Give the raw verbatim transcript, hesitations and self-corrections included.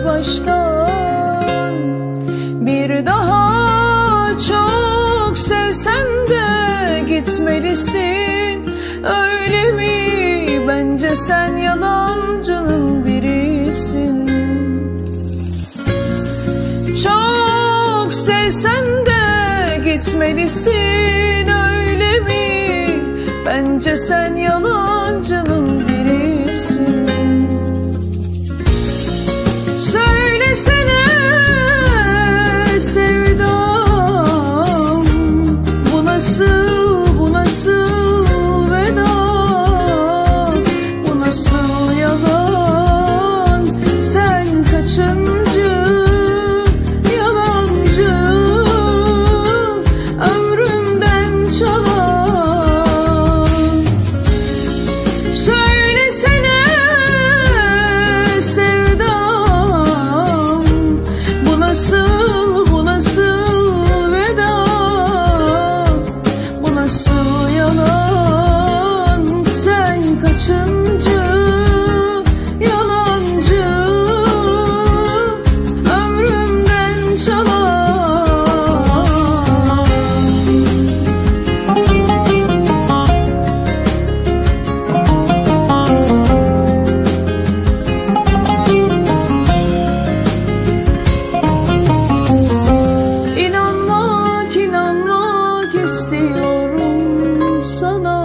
baştan. Bir daha çok sevsen de gitmelisin, öyle mi? Bence sen yalancının birisin. Çok sevsen de gitmelisin, öyle mi? Bence sen yalancının birisin. Söylesene sevdam, bu nasıl, bu nasıl veda, bu nasıl yalan? Sen kaçıncı yalancı ömrümden çalan? Söylesene sevdam, bu nasıl, bu nasıl veda, bu nasıl yalan? Sen kaçıncı yalancı ömrümden çalan? İnanmak, inanmak istiyorum sana.